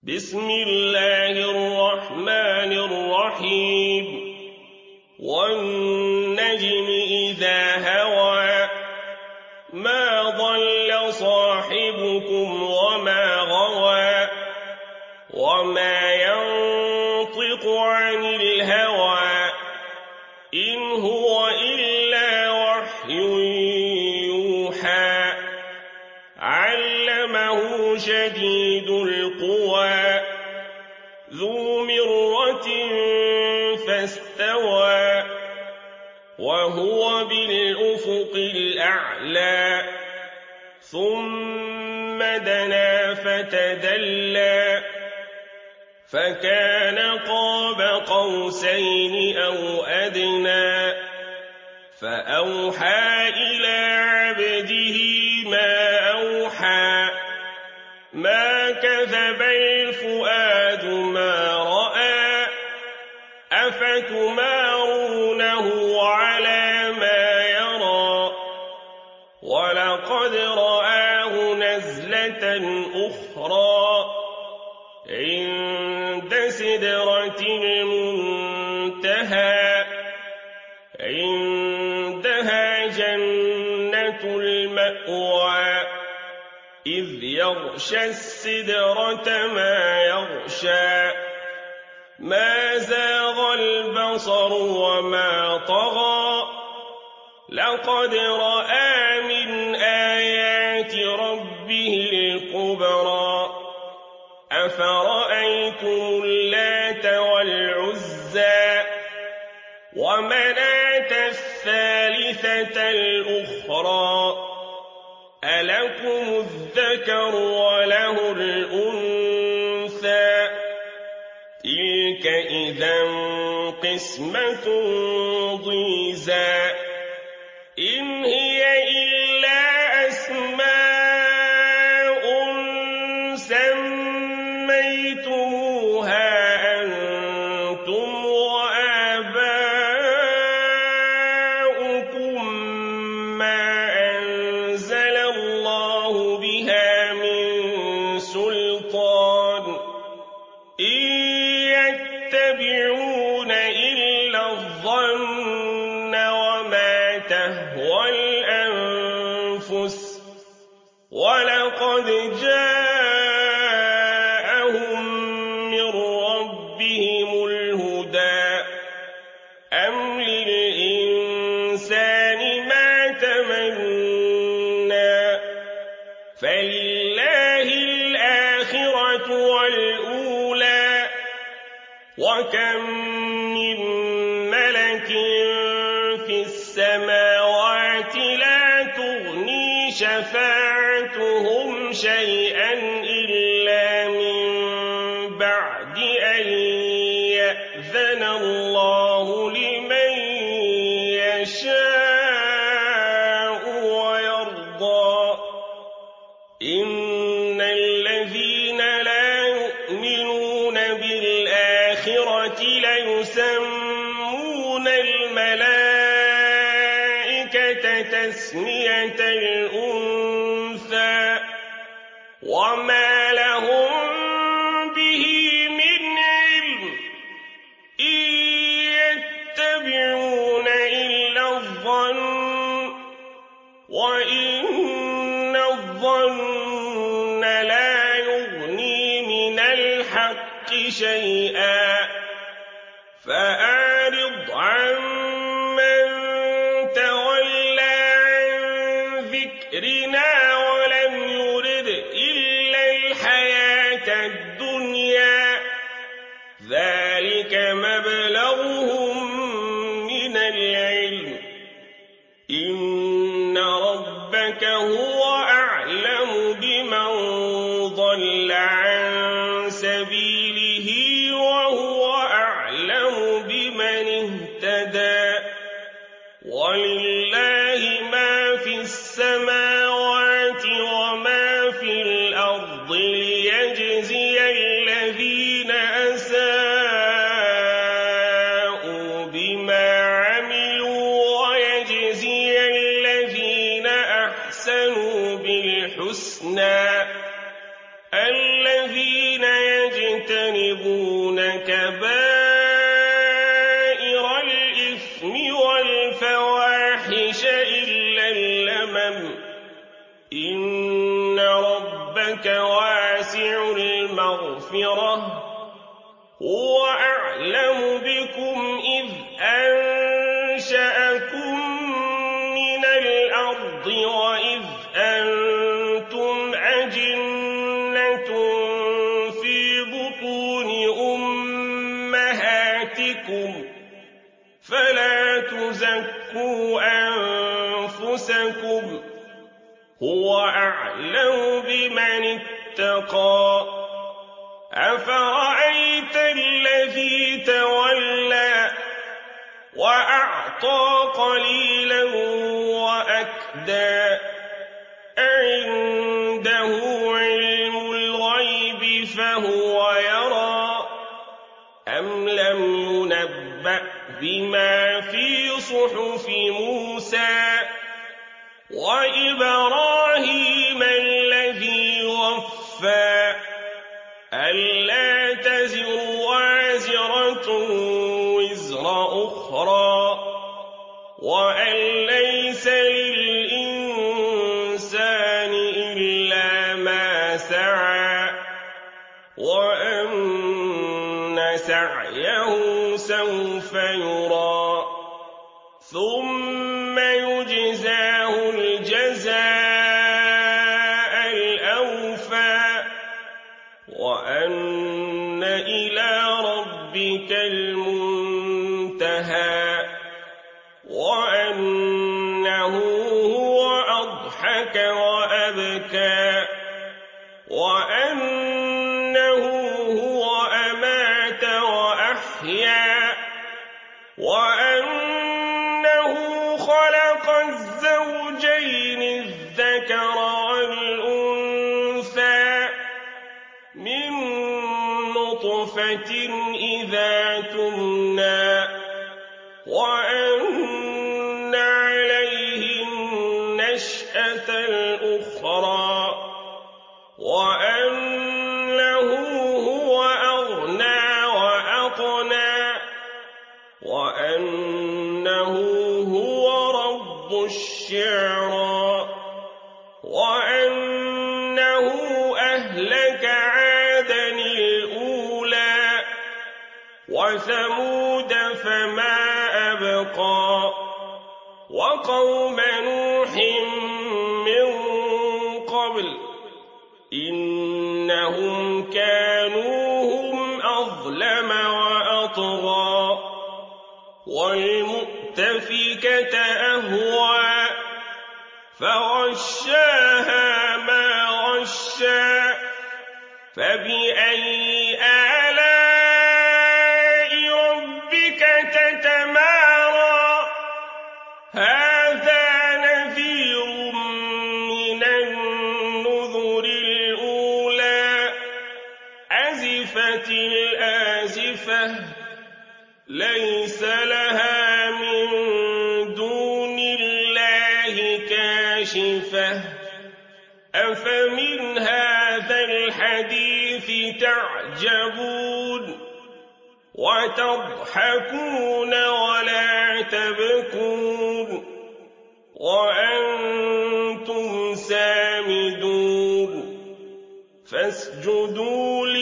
بسم الله الرحمن الرحيم والنجم إذا هوى ما ضل صاحبكم وما غوى وما ينطق عن الهوى إن هو إلا وحي يوحى علمه شديد القوى ذو مرة فاستوى وهو بالأفق الأعلى ثم دنا فتدلى فكان قاب قوسين أو أدنى فأوحى إلى عبده ما أوحى ما كذب الفؤاد ما رأى أفتمارونه على ما يرى ولقد رآه نزلة أخرى عند سدرة المنتهى عندها جنة المأوى إذ يغشى السدرة ما يغشى ما زاغ البصر وما طغى لقد رأى من آيات ربه الكبرى أفرأيتم اللات والعزى ومناة الثالثة الأخرى ألكم الذكر وله الأنثى تلك إذا قسمة ضيزى إن هي إلا أسماء سميتموها أنتم وآباؤكم ما أنزل الله بها من سلطان إن يتبعون إلا الظن وما تهوى الأنفس ولقد جاءهم من ربهم الهدى أم للإنسان ما تمنى فلله الآخرة والأولى وكم من ملك في السماوات لا تغني شفاعتهم شيئا إلا من بعد أن يأذن الله لمن يشاء ويرضى إن الذين لا يؤمنون بالآخرة ليسمون الملائكة تسمية الأنثى وما لهم به من علم إن يتبعون إلا الظن وإن الظن لا يغني من الحق شيئا فأعرض عمن تولى عن ذكرنا ولم يرد إلا الحياة الدنيا ذلك مبلغهم من العلم إن ربك هو أعلم بمن ضل عن سبيله وهو أعلم بمن اهتدى ولله ما في السماوات وما في الأرض ليجزي الذين أساءوا بما عملوا ويجزي الذين أحسنوا بالحسنى الذين يجزون ويجتنبون كبائر الإثم والفواحش إلا اللمم إن ربك واسع المغفرة هو أعلم بكم إذ أنشأكم من الأرض وإذ أنتم أجنة في بطون أمهاتكم فلا تزكوا أنفسكم هو أعلم بمن اتقى أفرأيت الذي تولى وأعطى قليلا وأكدى أعنده علم الغيب فهو يرى أم لم ينبأ بما في صحف موسى وإبراهيم الذي وفى ألا تزر وازرة وزر أخرى وأن ليس للإنسان إلا ما سعى وأن سعيه سوف يرى ثم يجزاه الجزاء الأوفى وأن إلى ربك المنتهى وأنه هو أضحك وأبكى وأنه هو أمات وأحيا وأنه خلق الزوجين الذكر والأنثى من نطفة إذا تمنى وأن عليه النشأة الأخرى وأنه هو أغنى وأقنى وأنه هو رب الشعرى وأنه أهلك عادا الأولى وثمود فما أبقى وقوم نوح من قبل إنهم كانوا هم أظلم وأطغى والمؤتفكة أهوى فغشاها ما غشى فبأي آلاء ربك تتمارى هذا نذير من النذر الأولى أزفت الآزفة ليس لها من دون الله كاشفة أفمن هذا الحديث تعجبون وتضحكون ولا تبكون وأنتم سامدون فاسجدوا